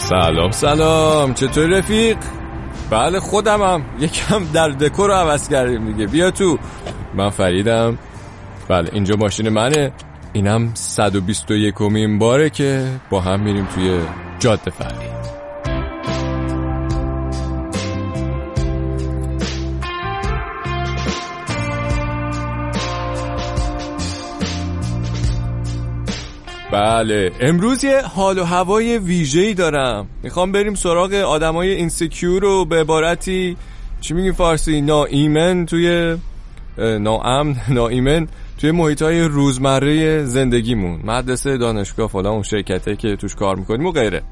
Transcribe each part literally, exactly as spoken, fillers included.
سلام سلام، چطور رفیق؟ بله خودمم، یکم در دکور رو عوض کردیم دیگه. بیا تو. من فریدم. بله اینجا ماشین منه. اینم صد و بیست و یکمین باره که با هم میریم توی جاده فرعی. بله امروز یه حال و هوای ویژه‌ای دارم. میخوام بریم سراغ آدمای اینسکیور و به عبارتی چی میگیم فارسی ناایمن توی ناامن ناایمن توی محیطای روزمره زندگیمون، مدرسه، دانشگاه، فلان اون شرکته که توش کار میکنیم و غیره.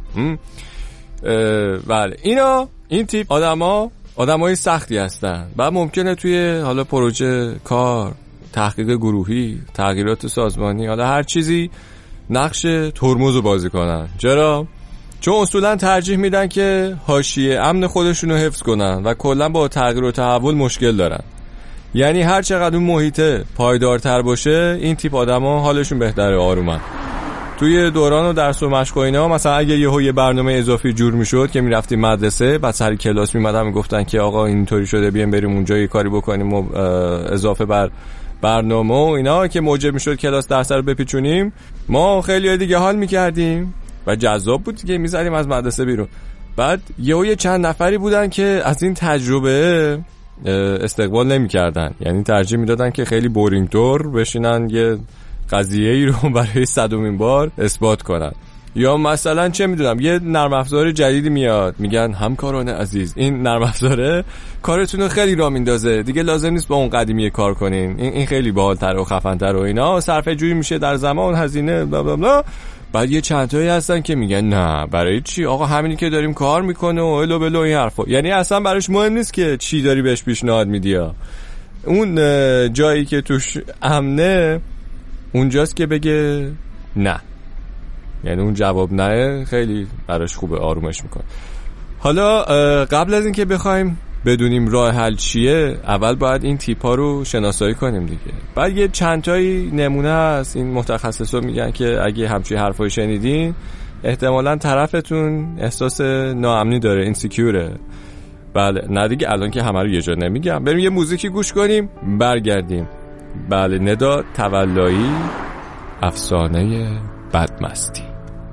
بله اینا این تیپ آدما آدمای سختی هستن. بعد ممکنه توی حالا پروژه کار، تحقیق گروهی، تغییرات سازمانی، حالا هر چیزی نقش ترمز رو بازی کنن. چرا؟ چون اصولا ترجیح میدن که حاشیه امن خودشونو حفظ کنن و کلا با تغییر و تحول مشکل دارن. یعنی هر چقدر اون محیطه پایدارتر باشه این تیپ آدما حالشون بهتره، آرومن. توی دوران و درس و مشق و اینا مثلا اگه یهو یه برنامه اضافی جور میشد که میرفتیم مدرسه، بعد سر کلاس میمدن میگفتن که آقا اینطوری شده بیایم بریم اونجا یه کاری بکنیم و اضافه بر برنامه و اینا که موجب میشد کلاس درس رو بپیچونیم، ما خیلی دیگه حال میکردیم و جذاب بود دیگه، میذاریم از مدرسه بیرون. بعد یهو یه چند نفری بودن که از این تجربه استقبال نمیکردن، یعنی ترجیح میدادن که خیلی بورینگ طور بشینن یه قضیه ای رو برای صدومین بار اثبات کنن. یا مثلا چه میدونم یه نرم افزار جدیدی میاد، میگن همکاران عزیز این نرم افزاره کارتون رو خیلی راه میندازه، دیگه لازم نیست با اون قدیمی کار کنین، این این خیلی باحال‌تر و خفن‌تر و اینا، صرفه جویی میشه در زمان، هزینه بلا بلا بلا. بعد یه چند تایی هستن که میگن نه برای چی آقا، همینی که داریم کار میکنه و الو بلو این حرفا. یعنی اصلا براش مهم نیست که چی داری بهش پیشنهاد میدی، اون جایی که توش امنه اونجاست که بگه نه. یعنی اون جواب نه خیلی براش خوبه، آرومش میکنه. حالا قبل از این که بخوایم بدونیم راه حل چیه، اول باید این تیپا رو شناسایی کنیم دیگه. بعد یه چند تایی نمونه هست، این متخصصا میگن که اگه همچین حرفایی شنیدین احتمالاً طرفتون احساس ناامنی داره، اینسیکیوره. بله نه دیگه الان که همه رو یه جا نمیگم، بریم یه موزیکی گوش کنیم برگردیم. بله ندا تولایی، افسانه بدمستی.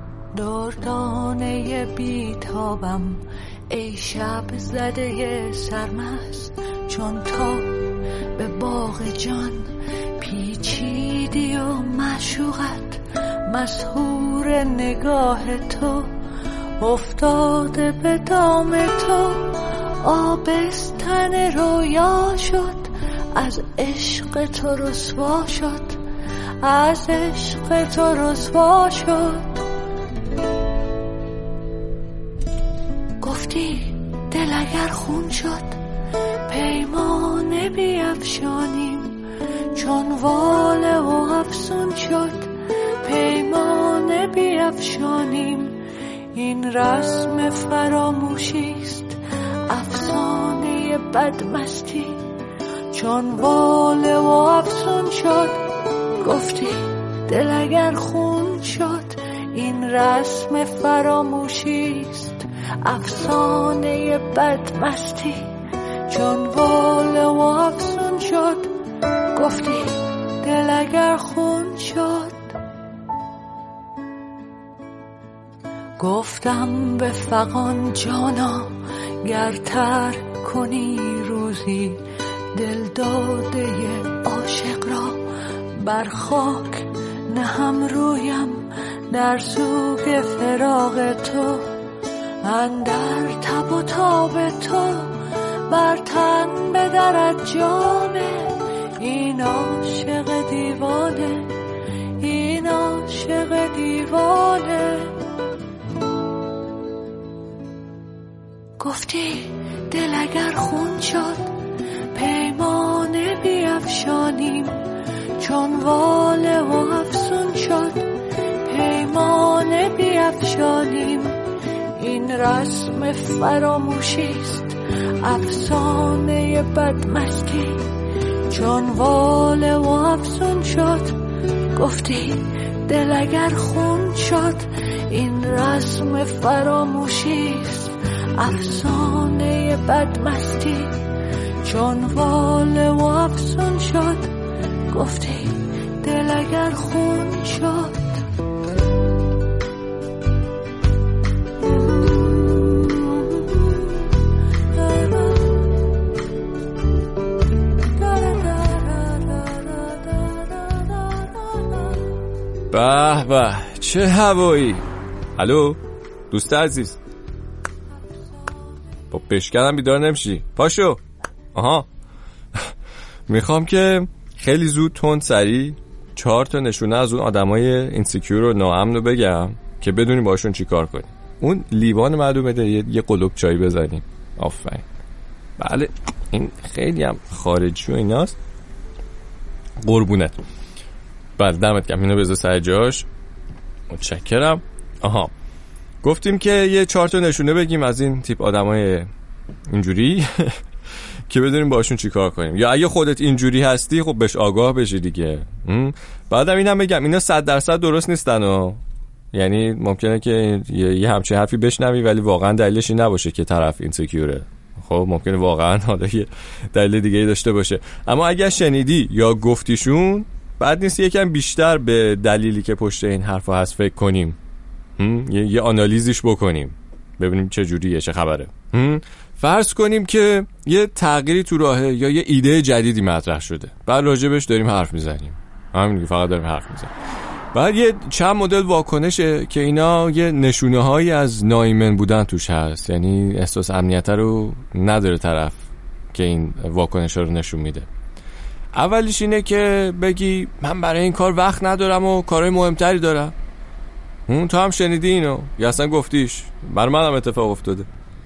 دردانه بیتابم ای شب زده سرمست، چون تو به باغ جان پیچیدی و معشوقت مسحور نگاه تو، افتاده به دام تو آبستن رویا شد، از عشق تو رسوا شد، از عشق تو رسوا شد. گفتی دل اگر خون شد پیمان بیفشانیم، چون واله و افسون شد پیمان بیفشانیم. این رسم فراموشیست افسانه بدمستی، چون واله و افسون شد. گفتی دل اگر خون شد این رسم فراموشیست افسانه بدمستی، چون واله و افسون شد. گفتی دل اگر خون شد. گفتم به فغان جانا گر ترک کنی روزی دل داده عاشق را، بر خاک نهم رویم در سوگ فراق تو، اندر تب و تاب تو بر تن بدرد جامه. این عاشق دیوانه، این عاشق دیوانه. گفتی دل اگر خون شد پیمان بیفشانیم، چون واله و افسون شد پیمان بیفشانیم. این رسم فراموشیست افسانه بدمستی، چون واله و افسون شد. گفتی دل اگر خون شد این رسم فراموشیست، افسانه بدمستی چون واله و افسون شد. گفتی دل اگر خون شد. به به چه هوایی. الو دوست عزیز، با بشکنم بیدار نمیشی؟ پاشو. آها میخوام که خیلی زود تند سری چهار تا نشونه از اون آدمای اینسیکیور و ناامن رو بگم که بدونی باشون چی کار کنیم. اون لیوان معلومه ده یه, یه قلوب چای بزنیم. آفرین. بله این خیلی هم خارجی و ایناست. قربونت. بله دمت گرم. اینو بذار سر جاش. متشکرم. آها گفتیم که یه چهار تا نشونه بگیم از این تیپ آدمای اینجوری که بدونیم باشون چی کار کنیم، یا اگه خودت اینجوری هستی خب بهش آگاه بشی دیگه. بعدم اینم بگم اینا صد درصد درست نیستن و یعنی ممکنه که یه همچین حرفی بشنوی ولی واقعا دلیلش این نباشه که طرف اینسکیوره. خب ممکنه واقعا حالا یه دلیل دیگه داشته باشه، اما اگه شنیدی یا گفتیشون بعد نیست یکم بیشتر به دلیلی که پشت این حرفا هست فکر کنیم، یه, یه آنالیزش بکنیم ببینیم چه جوریه، چه خبره. فرض کنیم که یه تغییری تو راهه یا یه ایده جدیدی مطرح شده، بعد راجبش داریم حرف میزنیم، همین فقط داریم حرف میزنیم. بعد یه چند مدل واکنشه که اینا یه نشونه هایی از ناایمن بودن توش هست، یعنی احساس امنیت رو نداره طرف که این واکنش رو نشون میده. اولیش اینه که بگی من برای این کار وقت ندارم و کارهای مهمتری دارم. اون تو هم شنیدی اینو یا اصلا گفتیش؟ برای منم اتفاق افتاده.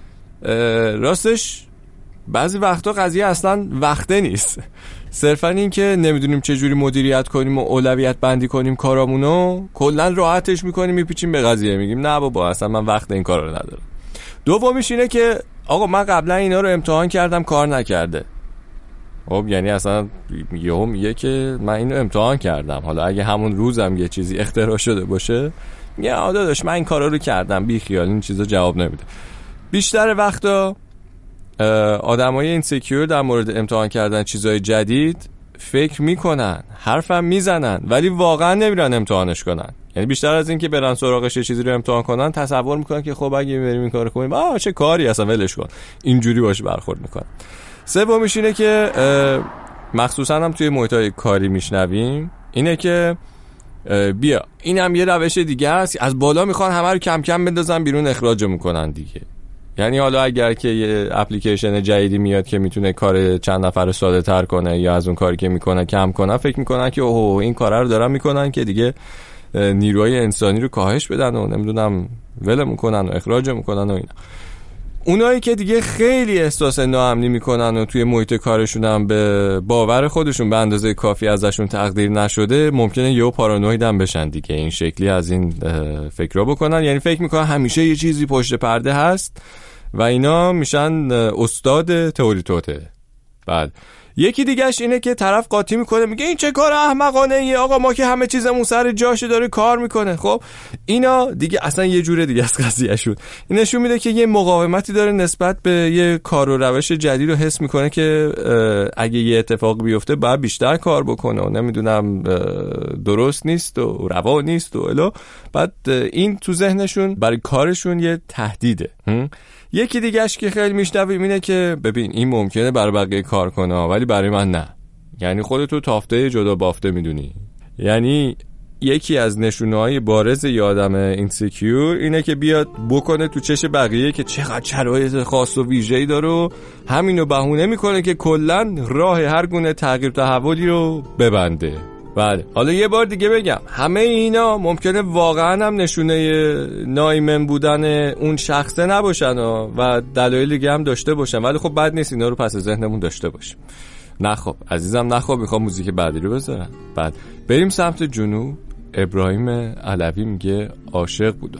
راستش بعضی وقتا قضیه اصلا وقته نیست، صرفا این که نمیدونیم چه جوری مدیریت کنیم و اولویت بندی کنیم کارامونو، کلا راحتش میکنیم میپیچیم به قضیه، میگیم نه بابا اصلا من وقت این کارا رو ندارم. دومیش اینه که آقا من قبلا اینا رو امتحان کردم کار نکرده. خب یعنی اصلا یهو میگه که من اینو امتحان کردم، حالا اگه همون روزم یه چیزی اختراع شده باشه میگه آ داداش من این کارا رو کردم، بی خیال، این چیزا جواب نمیده. بیشتر وقتا آدمای اینسکیور در مورد امتحان کردن چیزای جدید فکر میکنن، حرفم میزنن ولی واقعا نمیرن امتحانش کنن. یعنی بیشتر از این که برن سراغش یه چیزی رو امتحان کنن تصور میکنن که خب اگه بریم این کارو کنیم آ چه کاری اصلا ولش کن، اینجوری باشه برخورد میکنن. سومیش اینه که مخصوصا هم توی محیطای کاری میشنویم اینه که بیا اینم یه روش دیگه است، از بالا میخوان همه رو کم کم بندازن بیرون، اخراج میکنن دیگه. یعنی حالا اگر که یه اپلیکیشن جدیدی میاد که میتونه کار چند نفر رو ساده تر کنه یا از اون کاری که میکنه کم کنه، فکر میکنن که اوه این کارا رو دارن میکنن که دیگه نیروهای انسانی رو کاهش بدن و نمیدونم ول میکنن و اخراج میکنن و اینا. اونایی که دیگه خیلی احساس ناامنی میکنن و توی محیط کارشون هم به باور خودشون به اندازه کافی ازشون تقدیر نشده، ممکنه یهو پارانوید هم بشن دیگه، این شکلی از این فکرها بکنن. یعنی فکر میکنن همیشه یه چیزی پشت پرده هست و اینا میشن استاد تئوری توته. بعد یکی دیگهش اینه که طرف قاطی میکنه میگه این چه کار احمقانه ای آقا، ما که همه چیزمون سر جاشه داره کار میکنه. خب اینا دیگه اصلا یه جوره دیگه از قضیه شد. این نشون میده که یه مقاومتی داره نسبت به یه کار و روش جدید رو حس میکنه که اگه یه اتفاق بیفته باید بیشتر کار بکنه و نمیدونم درست نیست و روا نیست و الا. بعد این تو ذهنشون برای کارشون یه تهدیده. یکی دیگهش که خیلی میشنویم اینه که ببین این ممکنه برای بقیه کار کنه ولی برای من نه. یعنی خودتو تافته جدا بافته میدونی. یعنی یکی از نشونه‌های بارز یه آدم اینسکیور اینه که بیاد بکنه تو چش بقیه که چقدر شرایط خاص و ویژه‌ای داره و همینو بهونه میکنه که کلاً راه هر گونه تغییر تحولی رو ببنده. بله حالا یه بار دیگه بگم همه اینا ممکنه واقعا هم نشونه ناایمن بودن اون شخصه نباشن و دلایل دیگه هم داشته باشن، ولی خب بد نیست اینا رو پس ذهنمون داشته باشیم. نه خب عزیزم نه خب میخوام موزیک بعدی رو بذارم. بعد بریم سمت جنوب. ابراهیم علوی میگه عاشق بودم.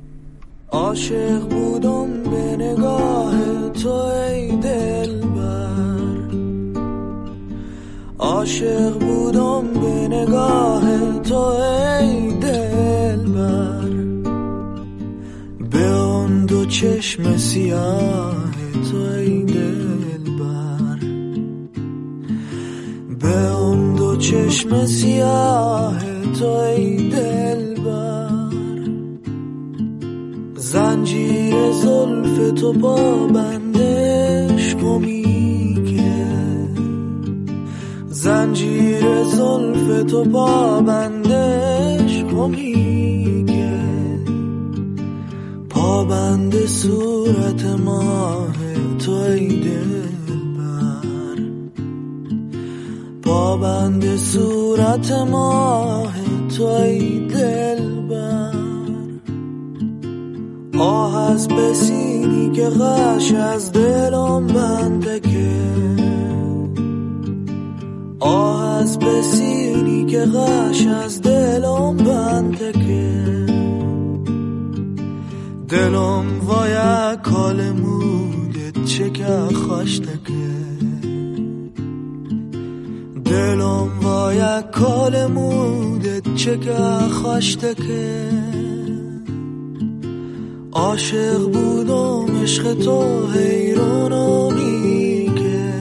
عاشق بودم به نگاه تو ای دلبر، عاشق بودم به نگاه تو ای دلبر، چشم سیاه تو ای دلبر، به اون دو چشم سیاه تو ای دلبر، زنجیر زلف تو پابندش کمیگه، زنجیر زلف تو پابندش کمیگه، پابند صورت ماه تو ای دلبر، پابند صورت ماه تو ای دلبر، آه از بسینی که غش از دلم بنده که، آه از بسینی که غش از دلم بنده که، دلم وای کال مودت چه که خوشته که، دلم وای کال مودت چه که خوشته که، عاشق بودم عشق تو حیرانو میگه،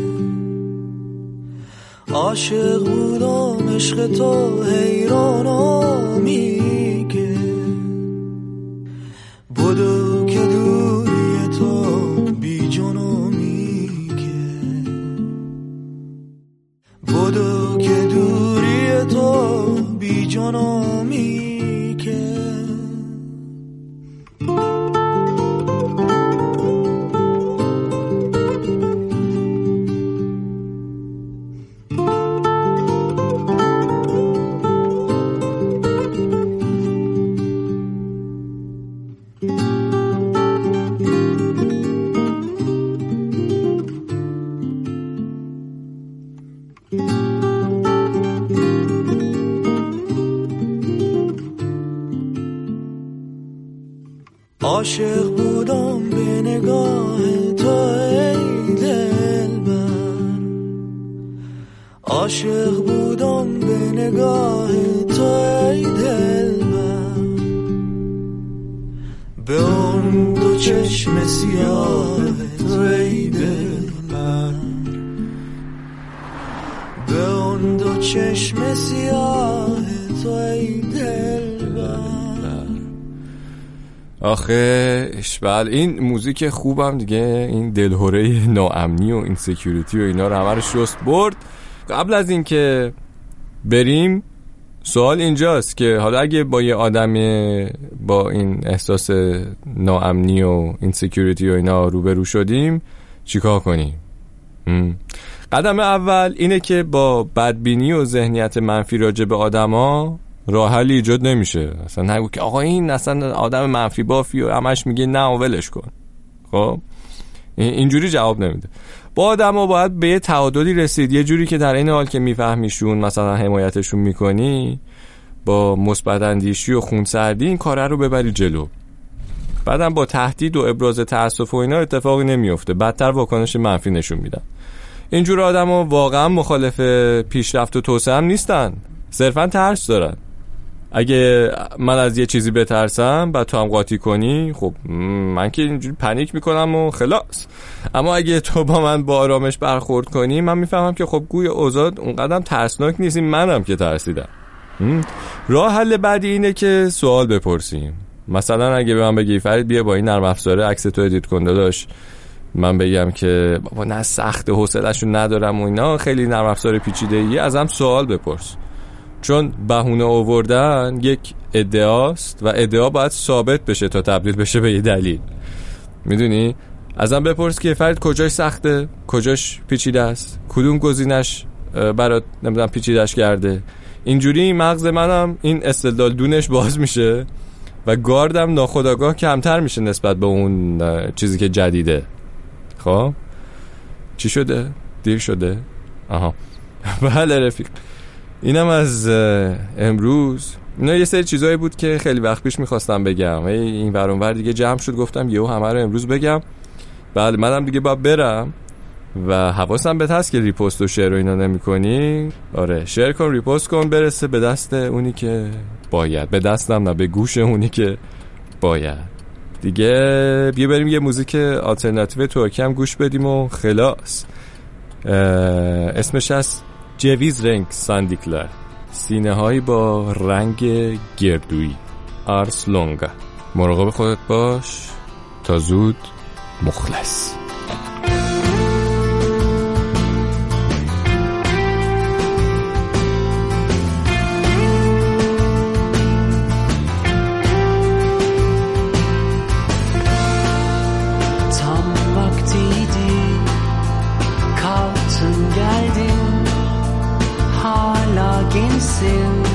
عاشق بودم عشق تو حیرانو میگه، بدو که دوری تو بی جنو میگه، بدو که دوری تو بی جنو میگه. عاشق بودم به نگاه تو ای دلبر، عاشق بودم به نگاه تو ای دلبر، به اون دو چشم سیاه تو ای دلبر، به اون دو چشم سیاه تو ای دلبر. آخه اشبال این موزیک خوبم دیگه، این دلهوره ناامنی و این سکیوریتی و اینا رو همه رو شست برد. قبل از این که بریم سوال اینجاست که حالا اگه با یه آدم با این احساس ناامنی و این سکیوریتی و اینا روبرو شدیم چیکار کنیم؟ قدم اول اینه که با بدبینی و ذهنیت منفی راجع به آدما راه حل ایجاد نمیشه. اصلا نگو که آقا این اصلا آدم منفی بافی و همش میگه نه ولش کن. خب اینجوری جواب نمیده. با آدما باید به یه تعادلی رسید، یه جوری که در این حال که میفهمیشون مثلا حمایتشون میکنی با مثبت اندیشی و خونسردی این کاره رو ببری جلو. بعدم با تهدید و ابراز تأسف و اینا اتفاقی نمیفته، بدتر واکنش منفی نشون میدن. اینجور آدما واقعا مخالف پیشرفت و توسعه هم نیستن، صرفا ترس دارن. اگه من از یه چیزی بترسم بعد تو هم قاطی کنی، خب من که اینجوری پنیک میکنم و خلاص. اما اگه تو با من با آرامش برخورد کنی من میفهمم که خب گویا اوضاع اونقدر ترسناک نیست، منم که ترسیدم. راه حل بعدی اینه که سوال بپرسیم. مثلا اگه به من بگی فرید بیا با این نرم افزاره عکس تو ادیت کن داداش، من بگم که بابا نه سخت، حوصله‌شو ندارم و اینا، خیلی نرم افزار پیچیده‌ایه، ازم سوال بپرس. چون بهونه آوردن یک ادعاست و ادعا باید ثابت بشه تا تبدیل بشه به یه دلیل. میدونی؟ ازم بپرس که فرید کجاش سخته، کجاش پیچیده است، کدوم گزینش برات نمیدونم پیچیده‌اش کرده. اینجوری مغز منم این استدلال دونش باز میشه و گاردم ناخودآگاه کمتر میشه نسبت به اون چیزی که جدیده. خب چی شده؟ دیر شده؟ آها بله رفیق، اینم از امروز. اینا یه سری چیزایی بود که خیلی وقت پیش میخواستم بگم، این ور اون ور دیگه جمع شد، گفتم یهو همه رو امروز بگم. بله منم دیگه باید برم و حواسم به هست که ریپوست و شیر و اینا نمی کنی. آره شیر کن، ریپوست کن، برسه به دست اونی که باید، به دستم نه به گوش اونی که باید دیگه بیا بریم یه موزیک آلترناتیو ترکی هم گوش بدیم و خلاص. اسمش از جویز رنگ ساندیکلر، سینه هایی با رنگ گردویی، آرس لونگا. مراقب خودت باش، تا زود، مخلص. Gençsin,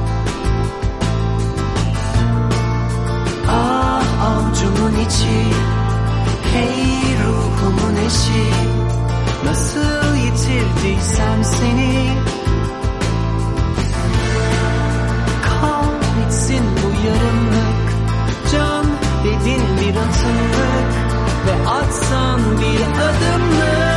ah avcumun içi, hey ruhumun eşi, nasıl yitirdiysem seni, kahretsin bu yarımlık, can dedin bir atımlık ve atsan bir adımlık.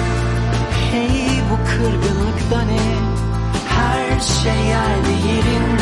Kırgınlıkta ne? Her şey yerli yerinde.